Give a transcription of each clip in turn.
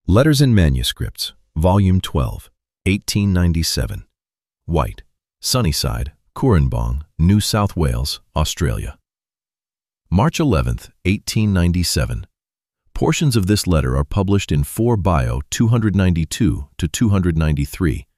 Letters and Manuscripts, Volume 12, 1897. White, Sunnyside, Cooranbong, New South Wales, Australia. March 11, 1897. Portions of this letter are published in 4 Bio 292 to 293,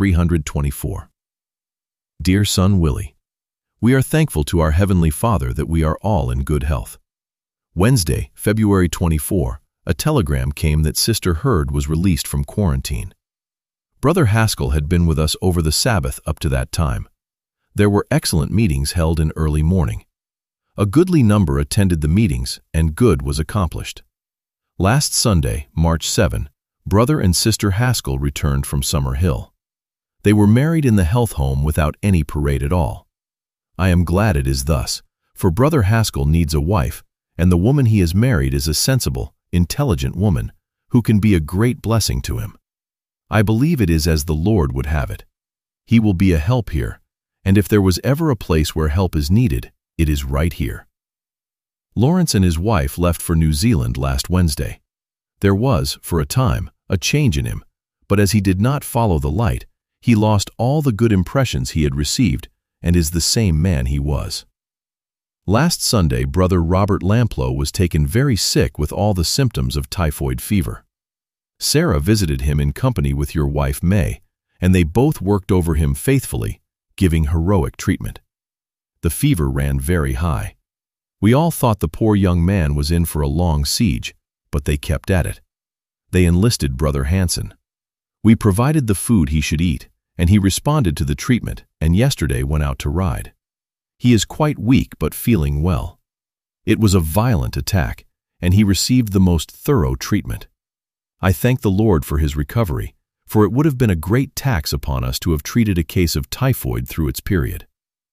324. Dear son Willie, we are thankful to our Heavenly Father that we are all in good health. Wednesday, February 24, a telegram came that Sister Hurd was released from quarantine. Brother Haskell had been with us over the Sabbath up to that time. There were excellent meetings held in early morning. A goodly number attended the meetings, and good was accomplished. Last Sunday, March 7, Brother and Sister Haskell returned from Summer Hill. They were married in the health home without any parade at all. I am glad it is thus, for Brother Haskell needs a wife, and the woman he has married is a sensible, intelligent woman who can be a great blessing to him. I believe it is as the Lord would have it. He will be a help here, and if there was ever a place where help is needed, it is right here. Lawrence and his wife left for New Zealand last Wednesday. There was, for a time, a change in him, but as he did not follow the light, he lost all the good impressions he had received and is the same man he was. Last Sunday, Brother Robert Lamplow was taken very sick with all the symptoms of typhoid fever. Sarah visited him in company with your wife May, and they both worked over him faithfully, giving heroic treatment. The fever ran very high. We all thought the poor young man was in for a long siege, but they kept at it. They enlisted Brother Hanson. We provided the food he should eat, and he responded to the treatment, and yesterday went out to ride. He is quite weak but feeling well. It was a violent attack, and he received the most thorough treatment. I thank the Lord for his recovery, for it would have been a great tax upon us to have treated a case of typhoid through its period.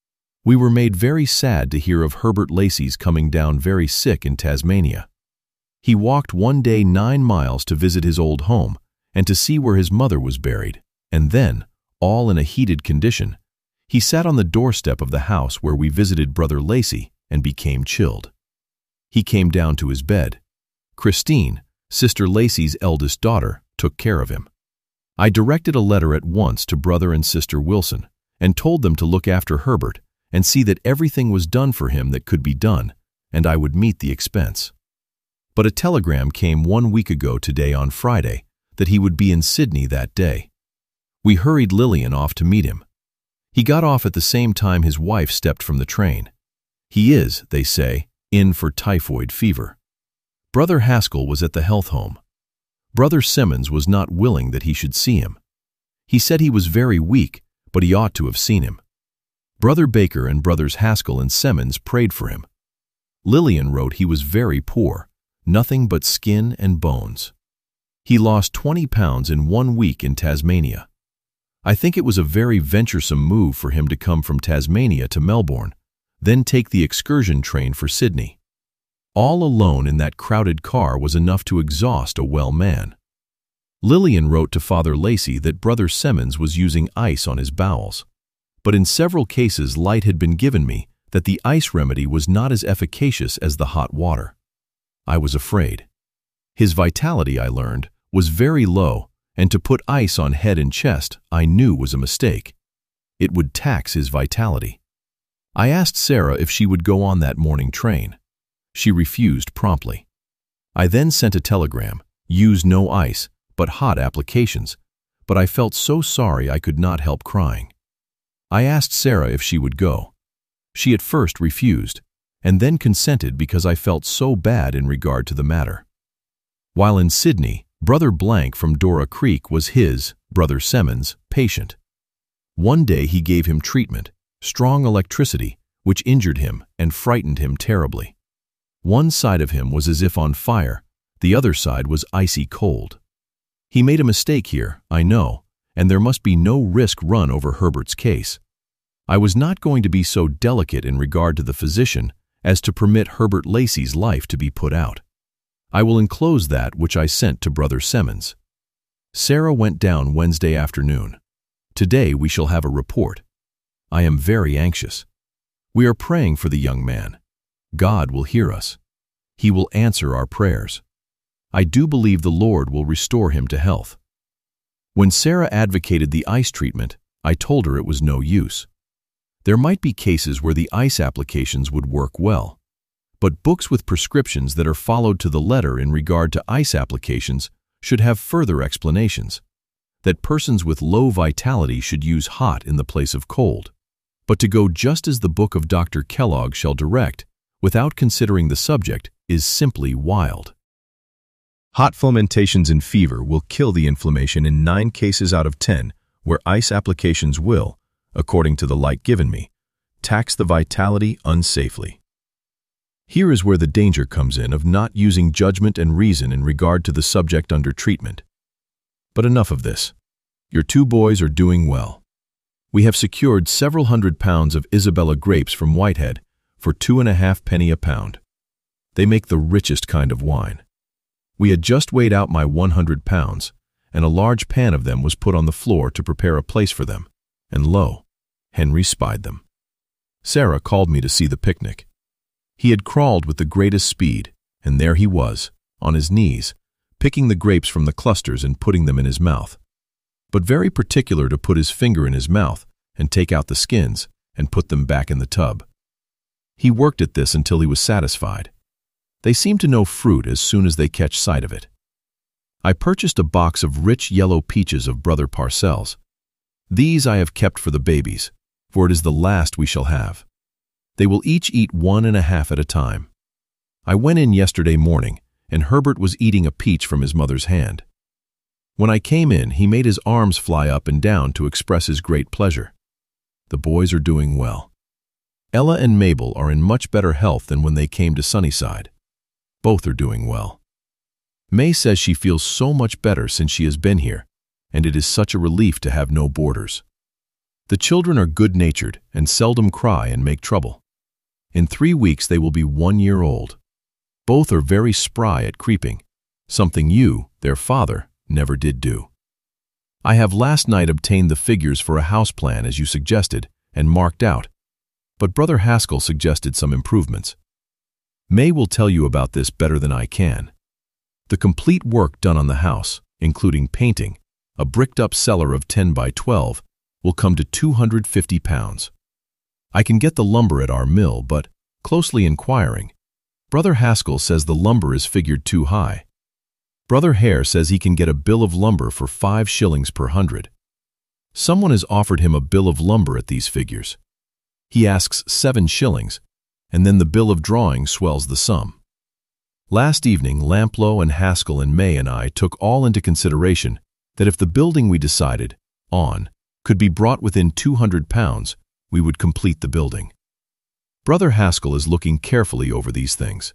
We were made very sad to hear of Herbert Lacey's coming down very sick in Tasmania. He walked one day 9 miles to visit his old home and to see where his mother was buried, and then, all in a heated condition, he sat on the doorstep of the house where we visited Brother Lacey and became chilled. He came down to his bed. Christine, Sister Lacey's eldest daughter, took care of him. I directed a letter at once to Brother and Sister Wilson and told them to look after Herbert and see that everything was done for him that could be done, and I would meet the expense. But a telegram came 1 week ago today on Friday that he would be in Sydney that day. We hurried Lillian off to meet him. He got off at the same time his wife stepped from the train. He is, they say, in for typhoid fever. Brother Haskell was at the health home. Brother Simmons was not willing that he should see him. He said he was very weak, but he ought to have seen him. Brother Baker and Brothers Haskell and Simmons prayed for him. Lillian wrote he was very poor, nothing but skin and bones. He lost 20 pounds in 1 week in Tasmania. I think it was a very venturesome move for him to come from Tasmania to Melbourne, then take the excursion train for Sydney. All alone in that crowded car was enough to exhaust a well man. Lillian wrote to Father Lacey that Brother Simmons was using ice on his bowels, but in several cases light had been given me that the ice remedy was not as efficacious as the hot water. I was afraid. His vitality, I learned, was very low, and to put ice on head and chest I knew was a mistake. It would tax his vitality. I asked Sarah if she would go on that morning train. She refused promptly. I then sent a telegram, use no ice, but hot applications, but I felt so sorry I could not help crying. I asked Sarah if she would go. She at first refused, and then consented because I felt so bad in regard to the matter. While in Sydney, Brother Blank from Dora Creek was his, Brother Simmons, patient. One day he gave him treatment, strong electricity, which injured him and frightened him terribly. One side of him was as if on fire, the other side was icy cold. He made a mistake here, I know, and there must be no risk run over Herbert's case. I was not going to be so delicate in regard to the physician as to permit Herbert Lacey's life to be put out. I will enclose that which I sent to Brother Simmons. Sarah went down Wednesday afternoon. Today we shall have a report. I am very anxious. We are praying for the young man. God will hear us. He will answer our prayers. I do believe the Lord will restore him to health. When Sarah advocated the ice treatment, I told her it was no use. There might be cases where the ice applications would work well, but books with prescriptions that are followed to the letter in regard to ice applications should have further explanations. That persons with low vitality should use hot in the place of cold. But to go just as the book of Dr. Kellogg shall direct, without considering the subject, is simply wild. Hot fomentations in fever will kill the inflammation in 9 cases out of 10, where ice applications will, according to the light given me, tax the vitality unsafely. Here is where the danger comes in of not using judgment and reason in regard to the subject under treatment. But enough of this. Your 2 boys are doing well. We have secured several hundred pounds of Isabella grapes from Whitehead for 2.5 pennies a pound. They make the richest kind of wine. We had just weighed out my 100 pounds, and a large pan of them was put on the floor to prepare a place for them, and lo, Henry spied them. Sarah called me to see the picnic. He had crawled with the greatest speed, and there he was, on his knees, picking the grapes from the clusters and putting them in his mouth, but very particular to put his finger in his mouth and take out the skins and put them back in the tub. He worked at this until he was satisfied. They seem to know fruit as soon as they catch sight of it. I purchased a box of rich yellow peaches of Brother Parcells. These I have kept for the babies, for it is the last we shall have. They will each eat 1.5 at a time. I went in yesterday morning, and Herbert was eating a peach from his mother's hand. When I came in, he made his arms fly up and down to express his great pleasure. The boys are doing well. Ella and Mabel are in much better health than when they came to Sunnyside. Both are doing well. May says she feels so much better since she has been here, and it is such a relief to have no boarders. The children are good-natured and seldom cry and make trouble. In 3 weeks they will be 1 year old. Both are very spry at creeping, something you, their father, never did do. I have last night obtained the figures for a house plan as you suggested and marked out, but Brother Haskell suggested some improvements. May will tell you about this better than I can. The complete work done on the house, including painting, a bricked-up cellar of 10 by 12, will come to 250 pounds. I can get the lumber at our mill, but, closely inquiring, Brother Haskell says the lumber is figured too high. Brother Hare says he can get a bill of lumber for 5 shillings per hundred. Someone has offered him a bill of lumber at these figures. He asks 7 shillings, and then the bill of drawing swells the sum. Last evening, Lamplow and Haskell and May and I took all into consideration that if the building we decided on could be brought within 200 pounds, we would complete the building. Brother Haskell is looking carefully over these things.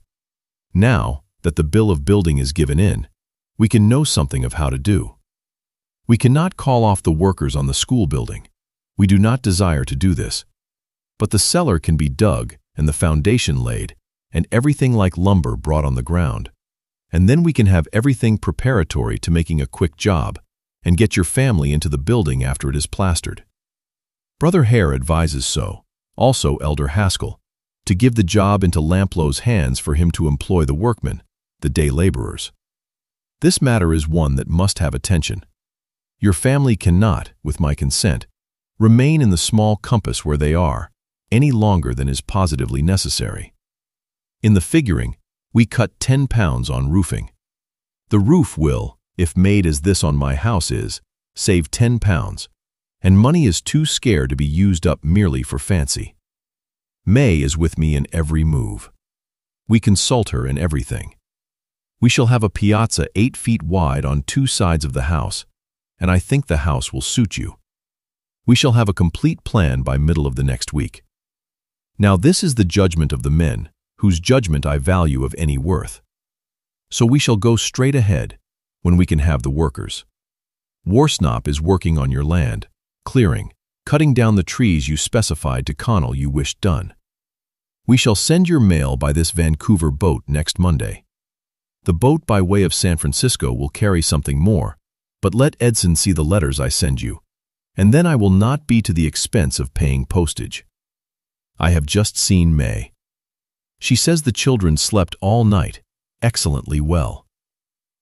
Now that the bill of building is given in, we can know something of how to do. We cannot call off the workers on the school building. We do not desire to do this. But the cellar can be dug and the foundation laid and everything like lumber brought on the ground. And then we can have everything preparatory to making a quick job and get your family into the building after it is plastered. Brother Hare advises so, also Elder Haskell, to give the job into Lamplow's hands for him to employ the workmen, the day laborers. This matter is one that must have attention. Your family cannot, with my consent, remain in the small compass where they are any longer than is positively necessary. In the figuring, we cut 10 pounds on roofing. The roof will, if made as this on my house is, save 10 pounds, and money is too scarce to be used up merely for fancy. May is with me in every move. We consult her in everything. We shall have a piazza 8 feet wide on 2 sides of the house, and I think the house will suit you. We shall have a complete plan by middle of the next week. Now this is the judgment of the men, whose judgment I value of any worth. So we shall go straight ahead, when we can have the workers. Worsnop is working on your land, clearing, cutting down the trees you specified to Connell you wished done. We shall send your mail by this Vancouver boat next Monday. The boat by way of San Francisco will carry something more, but let Edson see the letters I send you, and then I will not be to the expense of paying postage. I have just seen May. She says the children slept all night, excellently well.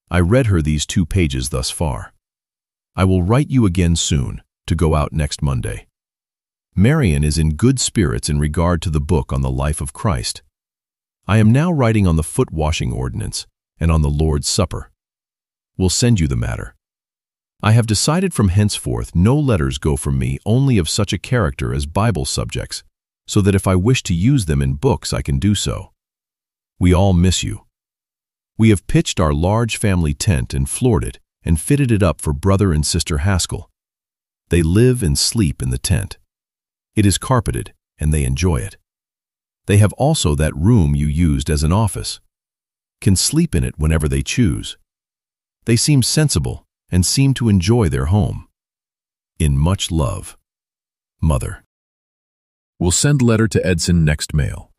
I read her these 2 pages thus far. I will write you again soon, to go out next Monday. Marian is in good spirits in regard to the book on the life of Christ. I am now writing on the foot-washing ordinance and on the Lord's Supper. Will send you the matter. I have decided from henceforth no letters go from me only of such a character as Bible subjects, so that if I wish to use them in books I can do so. We all miss you. We have pitched our large family tent and floored it and fitted it up for Brother and Sister Haskell. They live and sleep in the tent. It is carpeted, and they enjoy it. They have also that room you used as an office. Can sleep in it whenever they choose. They seem sensible and seem to enjoy their home. In much love, Mother. Will send letter to Edson next mail.